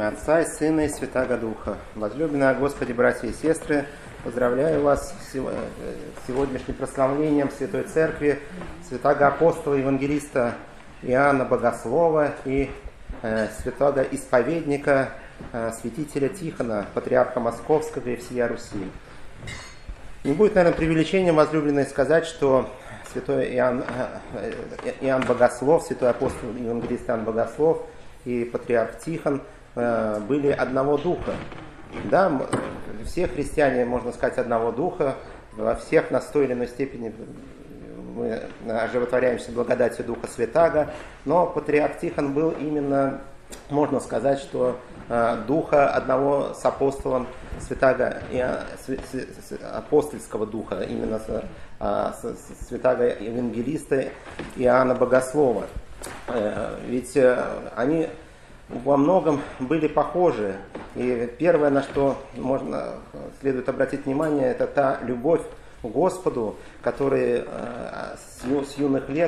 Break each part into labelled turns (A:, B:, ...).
A: Имя Отца и Сына и Святаго Духа. Возлюбленные Господи, братья и сестры, поздравляю вас с сегодняшним прославлением Святой Церкви, святаго апостола, евангелиста Иоанна Богослова и святаго исповедника, святителя Тихона, патриарха Московского и всея Руси. Не будет, наверное, преувеличением, возлюбленные, сказать, что святой Иоанн Богослов, святой апостол и евангелист Иоанн Богослов и патриарх Тихон были одного духа. Да, все христиане, можно сказать, одного духа, во всех на той или иной степени мы оживотворяемся благодатью Духа Святаго, но патриарх Тихон был именно, можно сказать, что духа одного с апостолом святаго, апостольского духа, именно святаго евангелиста Иоанна Богослова. Ведь они во многом были похожи. И первое, на что следует обратить внимание, это та любовь к Господу, которые с юных лет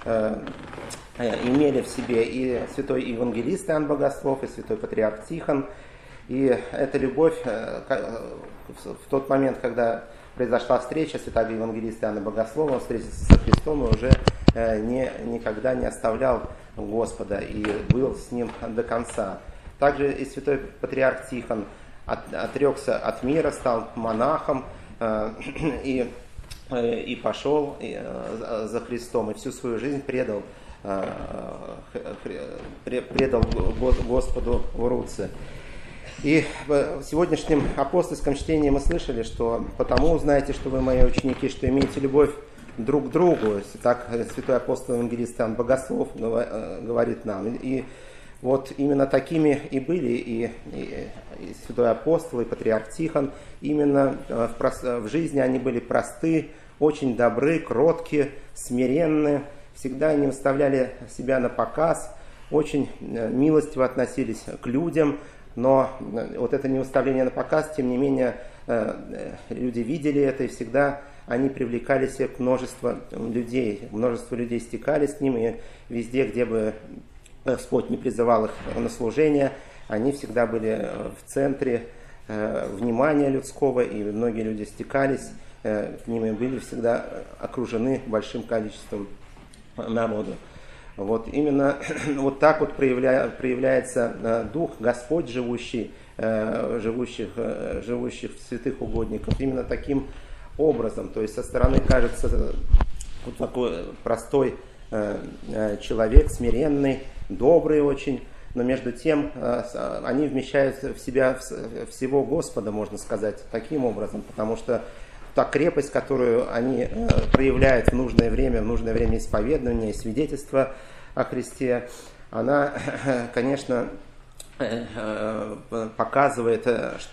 A: имели в себе и святой евангелист Иоанн Богослов, и святой патриарх Тихон. И эта любовь в тот момент, когда произошла встреча святаго евангелиста Иоанна Богослова, он встретился со Христом и уже никогда не оставлял Господа и был с ним до конца. Также и святой патриарх Тихон отрекся от мира, стал монахом и пошел за Христом, и всю свою жизнь предал Господу в руцы. И в сегодняшнем апостольском чтении мы слышали, что «потому узнаете, что вы мои ученики, что имеете любовь друг к другу». Так святой апостол евангелист Иоанн Богослов говорит нам. И вот именно такими и были и святой апостол, и патриарх Тихон. Именно в жизни они были просты, очень добры, кротки, смиренны. Всегда не выставляли себя на показ, очень милостиво относились к людям. Но вот это невыставление на показ, тем не менее, люди видели это, и всегда они привлекали себе к множеству людей. Множество людей стекались к ним, и везде, где бы Господь не призывал их на служение, они всегда были в центре внимания людского, и многие люди стекались к ним и были всегда окружены большим количеством народу. Вот именно вот так вот проявляется Дух Господь, живущих святых угодников, именно таким образом. То есть со стороны кажется вот такой простой человек, смиренный, добрый очень, но между тем они вмещают в себя всего Господа, можно сказать, таким образом, потому что та крепость, которую они проявляют в нужное время исповедания и свидетельства о Христе, она, конечно, показывает,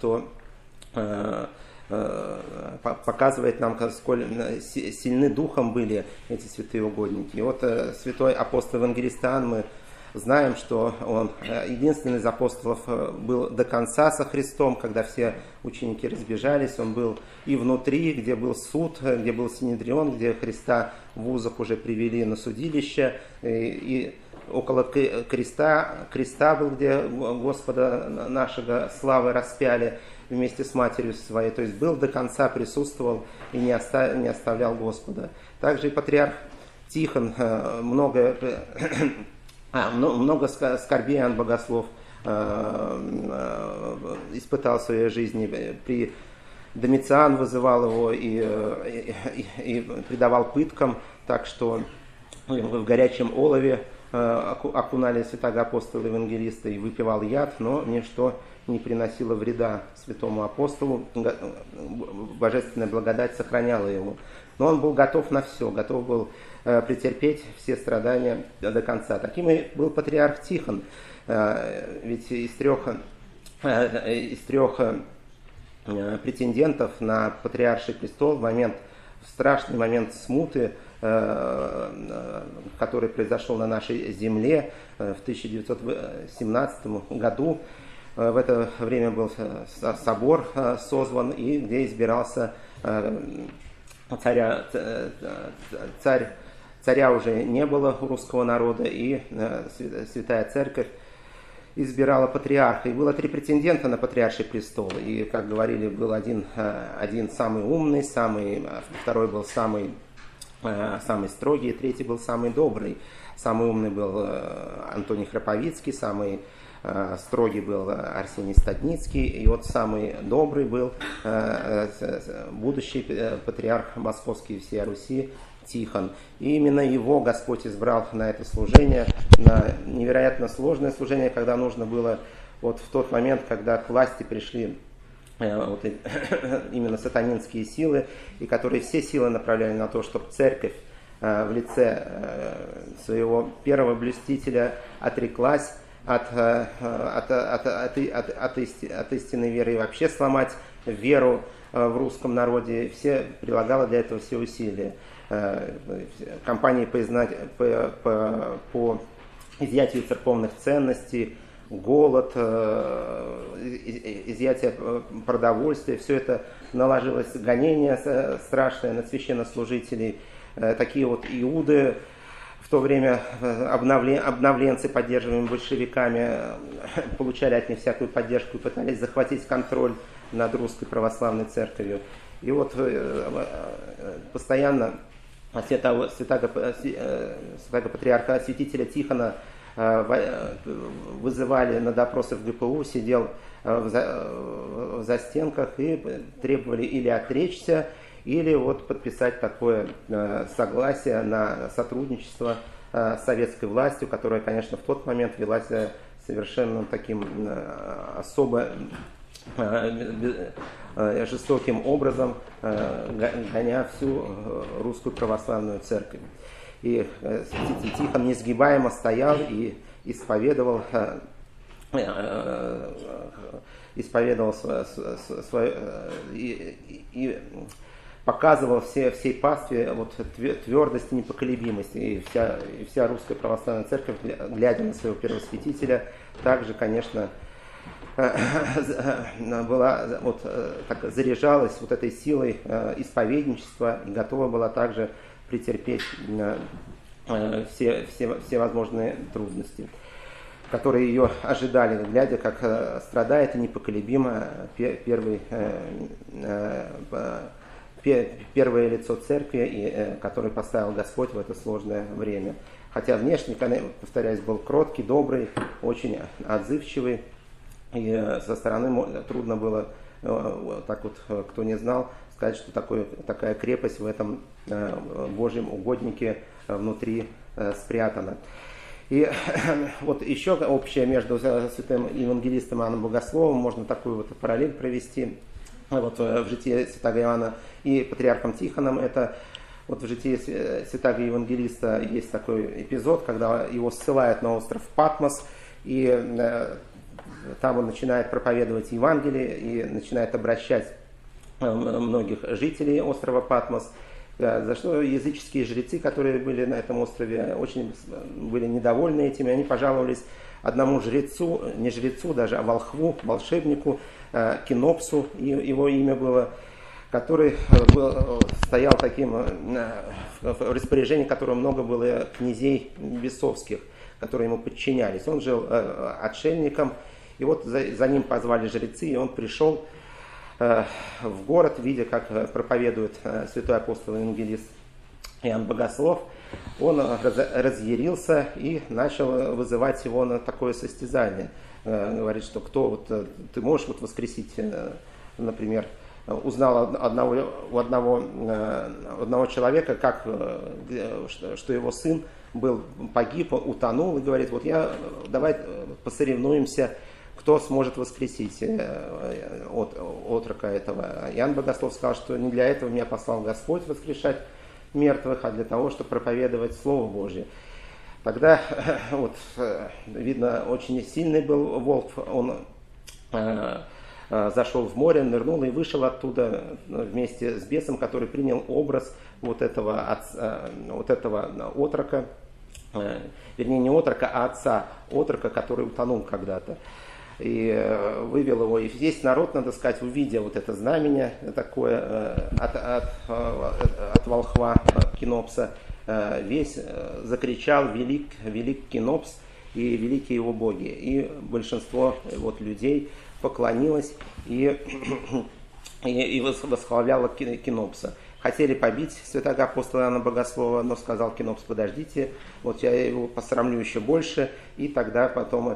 A: показывает нам, сколь сильны духом были эти святые угодники. И вот святой апостол евангелист Иоанн, мы знаем, что он единственный из апостолов был до конца со Христом, когда все ученики разбежались. Он был и внутри, где был суд, где был Синедрион, где Христа в узах уже привели на судилище, и около креста был, где Господа нашего славы распяли вместе с матерью своей. То есть был до конца, присутствовал и не оставлял Господа. Также и патриарх Тихон много скорбей Иоанн Богослов испытал в своей жизни. При Домициан вызывал его и предавал пыткам, так что в горячем олове окунали святаго апостола евангелиста и выпивал яд, но ничто не приносило вреда святому апостолу. Божественная благодать сохраняла его. Но он был готов на все, готов был претерпеть все страдания до конца. Таким и был патриарх Тихон. Ведь из трех претендентов на патриарший престол в страшный момент смуты, который произошел на нашей земле в 1917 году, в это время был собор созван, и где избирался царя уже не было у русского народа, и Святая Церковь избирала патриарха. И было 3 претендента на патриарший престол. И, как говорили, был один самый умный, второй был самый строгий, третий был самый добрый. Самый умный был Антоний Храповицкий, самый строгий был Арсений Стадницкий, и вот самый добрый был будущий патриарх Московский и всей Руси Тихон. И именно его Господь избрал на это служение, на невероятно сложное служение, когда нужно было, вот в тот момент, когда к власти пришли именно сатанинские силы, и которые все силы направляли на то, чтобы церковь в лице своего первого блюстителя отреклась от истинной веры и вообще сломать веру в русском народе. Все прилагала для этого все усилия. Кампании по изъятию церковных ценностей, голод, изъятие продовольствия, все это наложилось гонение страшное на священнослужителей. Такие вот иуды, в то время обновленцы, поддерживаемые большевиками, получали от них всякую поддержку и пытались захватить контроль над русской православной церковью. И вот постоянно святаго патриарха, святителя Тихона вызывали на допросы в ГПУ, сидел в застенках и требовали или отречься, или вот подписать такое согласие на сотрудничество с советской властью, которая, конечно, в тот момент велась совершенно таким особо жестоким образом, гоня всю русскую православную церковь. И святитель Тихон несгибаемо стоял и исповедовал и показывал всей пастве вот твердость и непоколебимость. И вся русская православная церковь, глядя на своего первосвятителя, также, конечно, заряжалась вот этой силой исповедничества и готова была также претерпеть все возможные трудности, которые ее ожидали, глядя, как страдает и непоколебимо первое лицо церкви, которое поставил Господь в это сложное время. Хотя внешне, повторяюсь, был кроткий, добрый, очень отзывчивый, и со стороны трудно было, так вот, кто не знал, сказать, что такая крепость в этом Божьем угоднике внутри спрятана. И вот еще общее между святым евангелистом Иоанном Богословом, можно такую вот параллель провести вот в житии святого Иоанна и патриархом Тихоном. Это вот в житии святого евангелиста есть такой эпизод, когда его ссылают на остров Патмос, и там он начинает проповедовать Евангелие и начинает обращать многих жителей острова Патмос, за что языческие жрецы, которые были на этом острове, очень были недовольны этим, и они пожаловались одному жрецу, не жрецу даже, а волхву, волшебнику, Кинопсу, его имя было, который стоял таким, в распоряжении которого много было князей бесовских, которые ему подчинялись. Он жил отшельником, и вот за ним позвали жрецы, и он пришел в город, видя, как проповедует святой апостол евангелист Иоанн Богослов. Он разъярился и начал вызывать его на такое состязание. Говорит, что ты можешь воскресить, например, узнал у одного человека, что его сын погиб, утонул, и говорит, давай посоревнуемся, кто сможет воскресить отрока этого. Иоанн Богослов сказал, что не для этого меня послал Господь воскрешать мертвых, а для того, чтобы проповедовать Слово Божье. Тогда, видно, очень сильный был волк, он зашел в море, нырнул и вышел оттуда вместе с бесом, который принял образ этого отрока, вернее не отрока, а отца отрока, который утонул когда-то. И вывел его, и весь народ, надо сказать, увидел это знамение такое от волхва Кинопса, весь закричал: велик Кинопс. и великие его боги. И большинство вот людей поклонилось и восхваляло Кинопса. Хотели побить святого апостола Иоанна Богослова, но сказал Кинопс: подождите, вот я его посрамлю еще больше, и тогда потом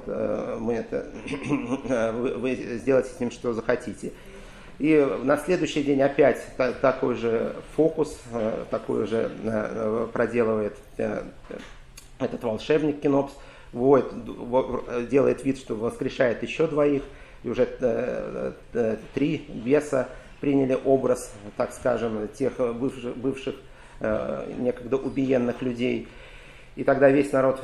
A: вы сделаете с ним что захотите. И на следующий день опять такой же фокус, такой же проделывает этот волшебник Кинопс, делает вид, что воскрешает еще двоих, и уже 3 беса приняли образ, так скажем, тех бывших некогда убиенных людей. И тогда весь народ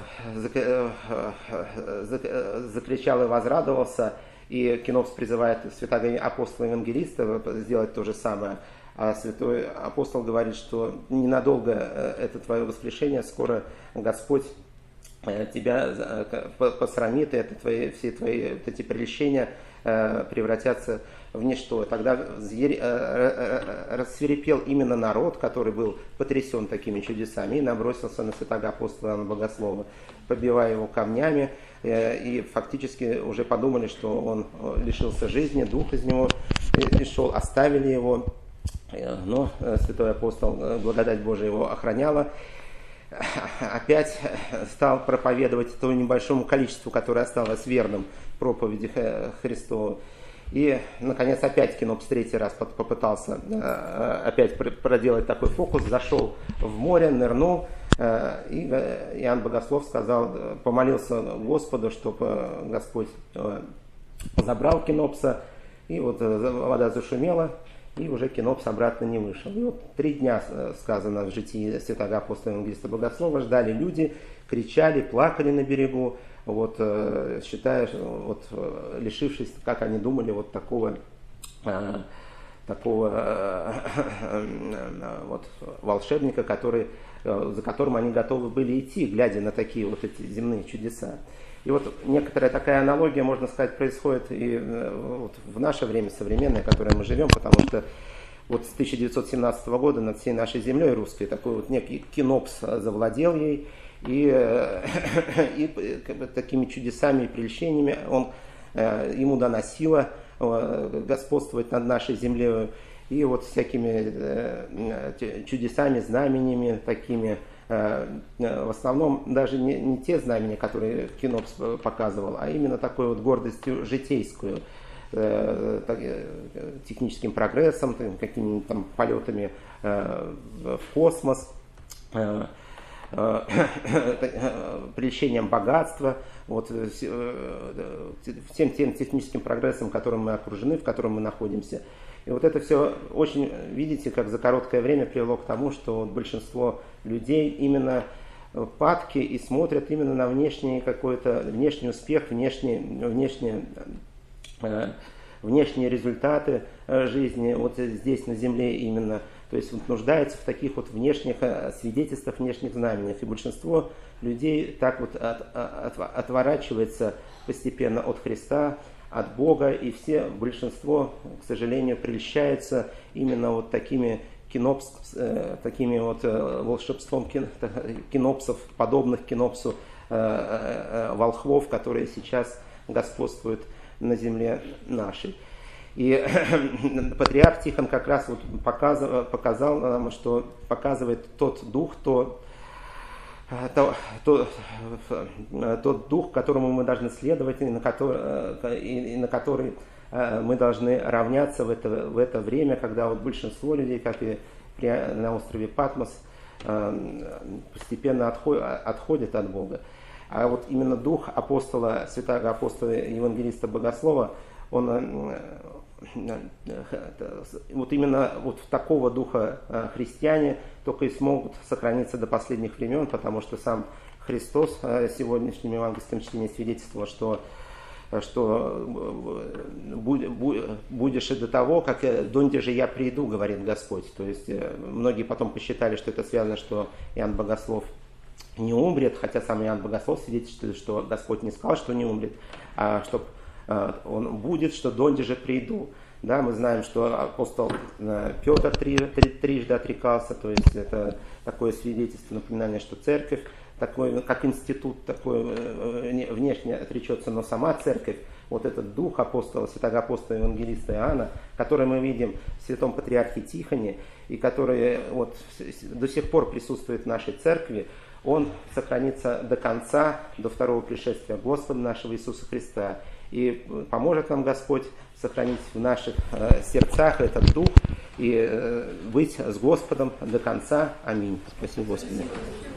A: закричал и возрадовался, и Кинопс призывает святого апостола Евангелиста сделать то же самое. А святой апостол говорит, что ненадолго это твое воскрешение, скоро Господь тебя посрамит, и все твои вот эти прельщения превратятся в ничто. Тогда рассвирепел именно народ, который был потрясен такими чудесами, и набросился на святого апостола Иоанна Богослова, побивая его камнями, и фактически уже подумали, что он лишился жизни, дух из него пришел, оставили его, но святой апостол, благодать Божия его охраняла, опять стал проповедовать тому небольшому количеству, которое осталось верным проповеди Христову. И, наконец, опять Кинопс 3-й раз попытался опять проделать такой фокус, зашел в море, нырнул, и Иоанн Богослов сказал, помолился Господу, чтобы Господь забрал Кинопса, и вот вода зашумела, и уже Кинопс обратно не вышел. И вот 3 дня, сказано в житии святого апостола Евангелиста Богослова, ждали люди, кричали, плакали на берегу, вот, считая, вот, лишившись, как они думали, вот такого вот волшебника, за которым они готовы были идти, глядя на такие вот эти земные чудеса. И вот некоторая такая аналогия, можно сказать, происходит и вот в наше время современное, в которое мы живем, потому что вот с 1917 года над всей нашей землей русской такой вот некий Кинопс завладел ей, и как бы такими чудесами и прельщениями ему дана сила господствовать над нашей землей, и вот всякими чудесами, знамениями такими, в основном даже не те знамения, которые Кинопс показывал, а именно такой вот гордостью житейскую, техническим прогрессом, какими-то там полетами в космос, прельщением богатства, вот, всем тем техническим прогрессом, которым мы окружены, в котором мы находимся. И вот это все очень, видите, как за короткое время привело к тому, что вот большинство людей именно падки и смотрят именно на внешний успех, внешние результаты жизни, вот здесь на земле именно. То есть вот нуждается в таких вот внешних свидетельствах, внешних знамениях. И большинство людей так вот отворачивается постепенно от Христа, от Бога, и большинство, к сожалению, прельщается именно вот такими волшебством кинопсов, подобных Кинопсу волхвов, которые сейчас господствуют на земле нашей. И патриарх Тихон как раз вот показал нам, что показывает тот дух, тот дух, которому мы должны следовать, и на который мы должны равняться в это время, когда вот большинство людей, как и на острове Патмос, постепенно отходят от Бога. А вот именно дух святого апостола Евангелиста Богослова, он вот именно вот в такого духа христиане только и смогут сохраниться до последних времен, потому что сам Христос сегодняшним евангельским чтением свидетельствовал, что будешь и до того, как донде же я приду, говорит Господь. То есть многие потом посчитали, что это связано, что Иоанн Богослов не умрет, хотя сам Иоанн Богослов свидетельствует, что Господь не сказал, что не умрет, а что он будет, что донде же приду. Да, мы знаем, что апостол Петр трижды отрекался, то есть это такое свидетельство, напоминание, что церковь такой, как институт, такой внешне отречется, но сама церковь, вот этот дух апостола, святого апостола евангелиста Иоанна, который мы видим в святом патриархе Тихоне, и который вот до сих пор присутствует в нашей церкви, он сохранится до конца, до второго пришествия Господа нашего Иисуса Христа. И поможет нам Господь сохранить в наших сердцах этот дух и быть с Господом до конца. Аминь. Спасибо, Господи.